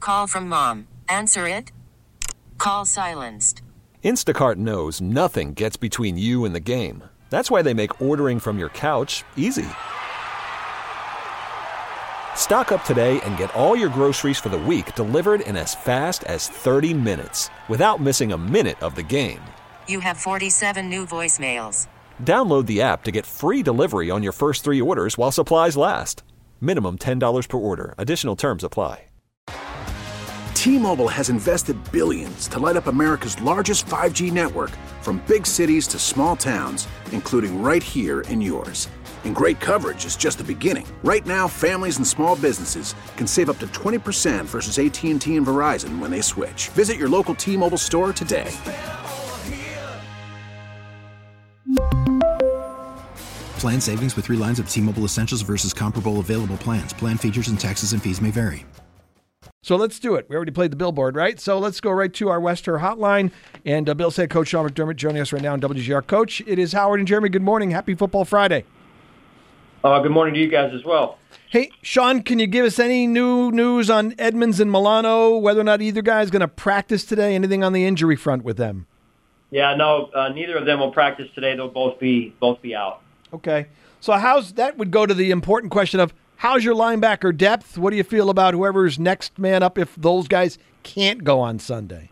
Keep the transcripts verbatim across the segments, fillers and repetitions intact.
Call from mom. Answer it. Call silenced. Instacart knows nothing gets between you and the game. That's why they make ordering from your couch easy. Stock up today and get all your groceries for the week delivered in as fast as thirty minutes without missing a minute of the game. You have forty-seven new voicemails. Download the app to get free delivery on your first three orders while supplies last. Minimum ten dollars per order. Additional terms apply. T-Mobile has invested billions to light up America's largest five G network, from big cities to small towns, including right here in yours. And great coverage is just the beginning. Right now, families and small businesses can save up to twenty percent versus A T and T and Verizon when they switch. Visit your local T-Mobile store today. Plan savings with three lines of T-Mobile Essentials versus comparable available plans. Plan features and taxes and fees may vary. So let's do it. We already played the billboard, right? So let's go right to our Wester hotline. And uh, Bill's head coach Sean McDermott joining us right now on W G R. Coach, it is Howard and Jeremy. Good morning. Happy Football Friday. Uh, good morning to you guys as well. Hey, Sean, can you give us any new news on Edmonds and Milano, whether or not either guy is going to practice today? Anything on the injury front with them? Yeah, no, uh, neither of them will practice today. They'll both be both be out. Okay. So how's that would go to the important question of how's your linebacker depth? What do you feel about whoever's next man up if those guys can't go on Sunday?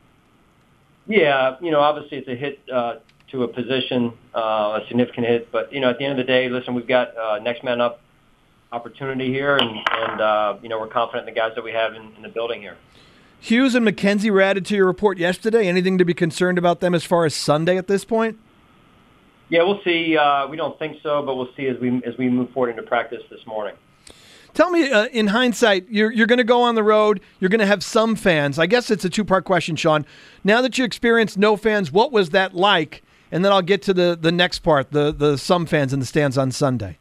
Yeah, you know, obviously it's a hit uh, to a position, uh, a significant hit. But, you know, at the end of the day, listen, we've got uh, next man up opportunity here, and, and uh, you know, we're confident in the guys that we have in, in the building here. Hughes and McKenzie were added to your report yesterday. Anything to be concerned about them as far as Sunday at this point? Yeah, we'll see. Uh, we don't think so, but we'll see as we as we move forward into practice this morning. Tell me, uh, in hindsight, you're you're going to go on the road. You're going to have some fans. I guess it's a two-part question, Sean. Now that you experienced no fans, what was that like? And then I'll get to the, the next part, the the some fans in the stands on Sunday.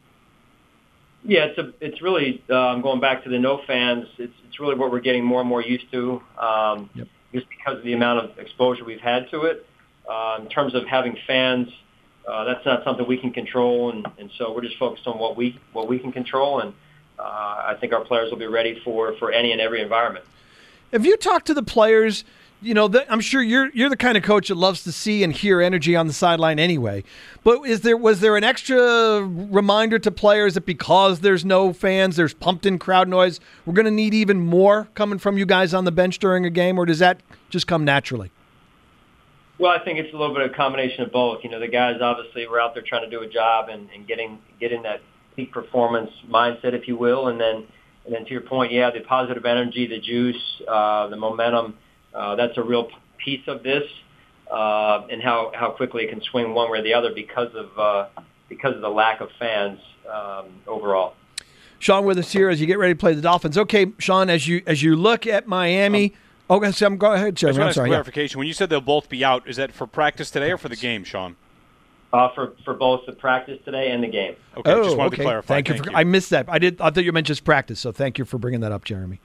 Yeah, it's a it's really um, going back to the no fans. It's it's really what we're getting more and more used to, um, yep. just because of the amount of exposure we've had to it. Uh, in terms of having fans. Uh, that's not something we can control, and, and so we're just focused on what we what we can control, and uh, I think our players will be ready for, for any and every environment. Have you talked to the players? You know, the, I'm sure you're you're the kind of coach that loves to see and hear energy on the sideline anyway. But is there was there an extra reminder to players that because there's no fans, there's pumped-in crowd noise, we're going to need even more coming from you guys on the bench during a game, or does that just come naturally? Well, I think it's a little bit of a combination of both. You know, the guys obviously were out there trying to do a job and, and getting getting that peak performance mindset, if you will, and then and then to your point, yeah, the positive energy, the juice, uh, the momentum, uh, that's a real piece of this, uh, and how, how quickly it can swing one way or the other because of uh, because of the lack of fans um, overall. Sean with us here as you get ready to play the Dolphins. Okay, Sean, as you as you look at Miami. Um, Okay, so I'm, go ahead, Jeremy. I'm sorry. Clarification. Yeah. When you said they'll both be out, is that for practice today or for the game, Sean? Uh, for for both the practice today and the game. Okay, oh, just wanted okay. to clarify. Thank, thank you. For, you. I missed that. I did. I thought you meant just practice. So thank you for bringing that up, Jeremy.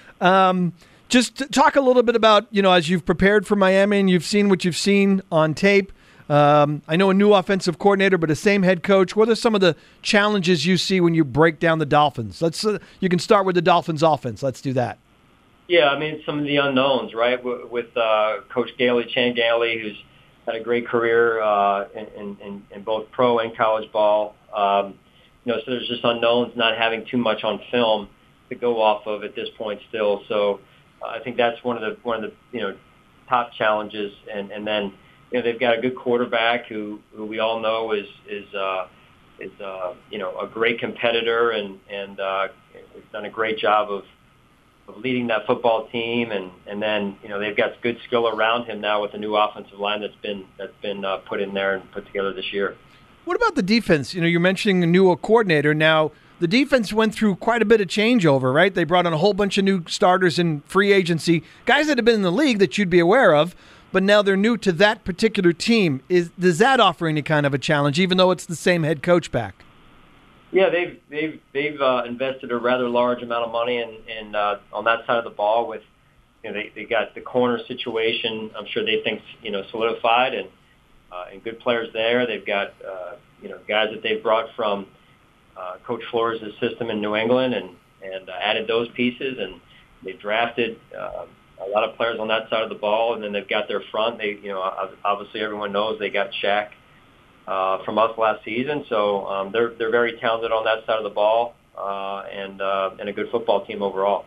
Um, just talk a little bit about you know as you've prepared for Miami and you've seen what you've seen on tape. Um, I know a new offensive coordinator, but a same head coach. What are some of the challenges you see when you break down the Dolphins? Let's. Uh, you can start with the Dolphins offense. Let's do that. Yeah, I mean, some of the unknowns, right, with uh, Coach Gailey, Chan Gailey, who's had a great career uh, in, in, in both pro and college ball. Um, you know, so there's just unknowns, not having too much on film to go off of at this point still. So uh, I think that's one of the one of the you know top challenges. And, and then you know they've got a good quarterback who, who we all know is is uh, is uh, you know a great competitor and and uh, has done a great job of. of leading that football team, and, and then you know they've got good skill around him now with the new offensive line that's been that's been uh, put in there and put together this year. What about the defense? You know, you're mentioning a new coordinator. Now, the defense went through quite a bit of changeover, right? They brought in a whole bunch of new starters in free agency, guys that have been in the league that you'd be aware of, but now they're new to that particular team. Is does that offer any kind of a challenge, even though it's the same head coach back? Yeah, they've they've they've uh, invested a rather large amount of money in, in uh, on that side of the ball. With you know they they got the corner situation. I'm sure they think you know solidified and uh, and good players there. They've got uh, you know guys that they've brought from uh, Coach Flores' system in New England and and uh, added those pieces. And they drafted uh, a lot of players on that side of the ball, and then they've got their front. They, you know, obviously everyone knows they got Shaq uh, from us last season, so um, they're they're very talented on that side of the ball, uh, and uh, and a good football team overall.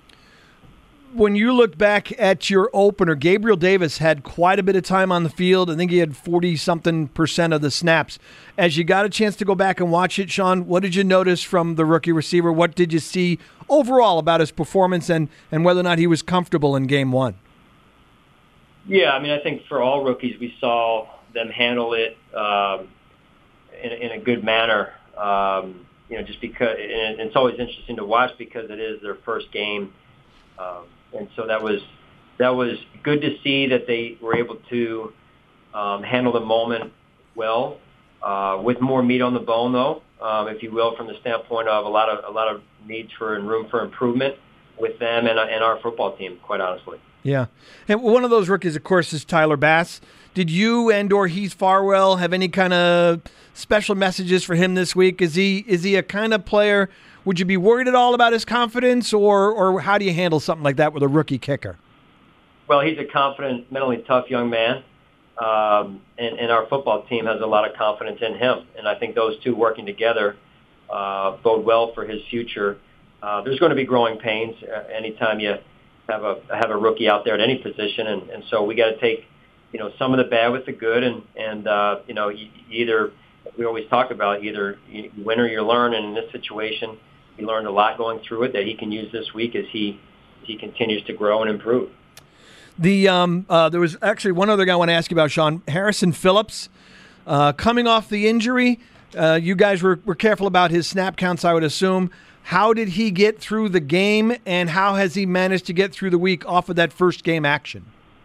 When you look back at your opener, Gabriel Davis had quite a bit of time on the field. I think he had forty-something percent of the snaps. As you got a chance to go back and watch it, Sean, what did you notice from the rookie receiver? What did you see overall about his performance and, and whether or not he was comfortable in game one? Yeah, I mean, I think for all rookies, we saw them handle it um, in, in a good manner. Um, you know, just because and it's always interesting to watch because it is their first game. Um, And so that was that was good to see that they were able to um, handle the moment well, uh, with more meat on the bone, though, um, if you will, from the standpoint of a lot of a lot of needs for and room for improvement with them and, and our football team, quite honestly. Yeah, and one of those rookies, of course, is Tyler Bass. Did you and or Heath Farwell have any kind of special messages for him this week? Is he is he a kind of player? Would you be worried at all about his confidence, or or how do you handle something like that with a rookie kicker? Well, he's a confident, mentally tough young man, um, and, and our football team has a lot of confidence in him. And I think those two working together uh, bode well for his future. Uh, there's going to be growing pains uh, anytime you have a have a rookie out there at any position, and, and so we got to take you know some of the bad with the good, and and uh, you know you, you either we always talk about either you win or you learn, and in this situation. He learned a lot going through it that he can use this week as he as he continues to grow and improve. The um, uh, there was actually one other guy I want to ask you about, Sean. Harrison Phillips, uh, coming off the injury. Uh, you guys were, were careful about his snap counts, I would assume. How did he get through the game, and how has he managed to get through the week off of that first game action?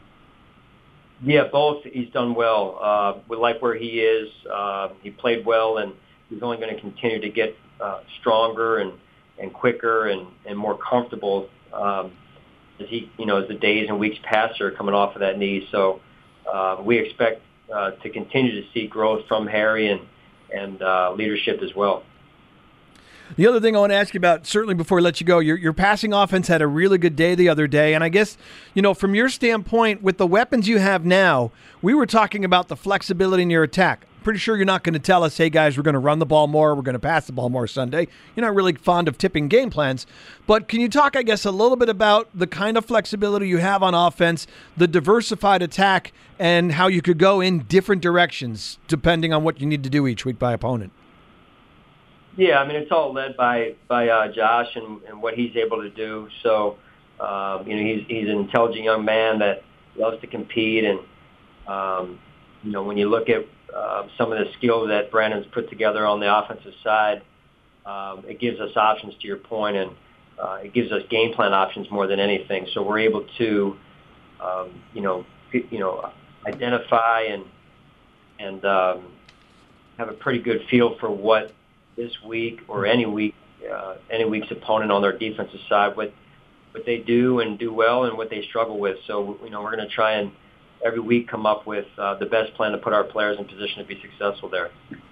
Yeah, both. He's done well. Uh, we like where he is. Uh, he played well, and he's only going to continue to get Uh, stronger and, and quicker and, and more comfortable um, as he, you know, as the days and weeks pass are coming off of that knee. So uh, we expect uh, to continue to see growth from Harry and and uh, leadership as well. The other thing I want to ask you about, certainly before I let you go, your your passing offense had a really good day the other day, and I guess, you know, from your standpoint, with the weapons you have now, we were talking about the flexibility in your attack. Pretty sure you're not going to tell us, hey, guys, we're going to run the ball more, we're going to pass the ball more Sunday. You're not really fond of tipping game plans. But can you talk, I guess, a little bit about the kind of flexibility you have on offense, the diversified attack, and how you could go in different directions depending on what you need to do each week by opponent? Yeah, I mean, it's all led by by uh, Josh and, and what he's able to do. So, um, you know, he's he's an intelligent young man that loves to compete. And, um, you know, when you look at Uh, some of the skills that Brandon's put together on the offensive side, um, it gives us options to your point, and uh, it gives us game plan options more than anything. So we're able to, um, you know, you know, identify and and um, have a pretty good feel for what this week or any week, uh, any week's opponent on their defensive side, what what they do and do well, and what they struggle with. So you know, we're going to try and every week come up with uh, the best plan to put our players in position to be successful there.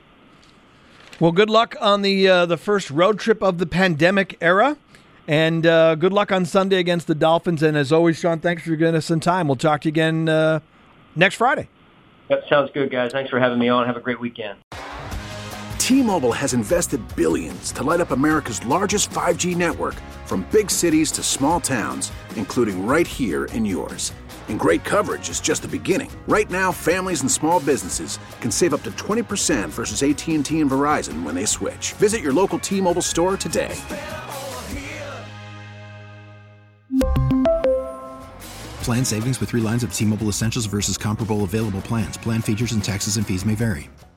Well, good luck on the uh, the first road trip of the pandemic era, and uh, good luck on Sunday against the Dolphins. And as always, Sean, thanks for giving us some time. We'll talk to you again uh, next Friday. That sounds good, guys. Thanks for having me on. Have a great weekend. T-Mobile has invested billions to light up America's largest five G network, from big cities to small towns, including right here in yours. And great coverage is just the beginning. Right now, families and small businesses can save up to twenty percent versus A T and T and Verizon when they switch. Visit your local T-Mobile store today. Plan savings with three lines of T-Mobile Essentials versus comparable available plans. Plan features and taxes and fees may vary.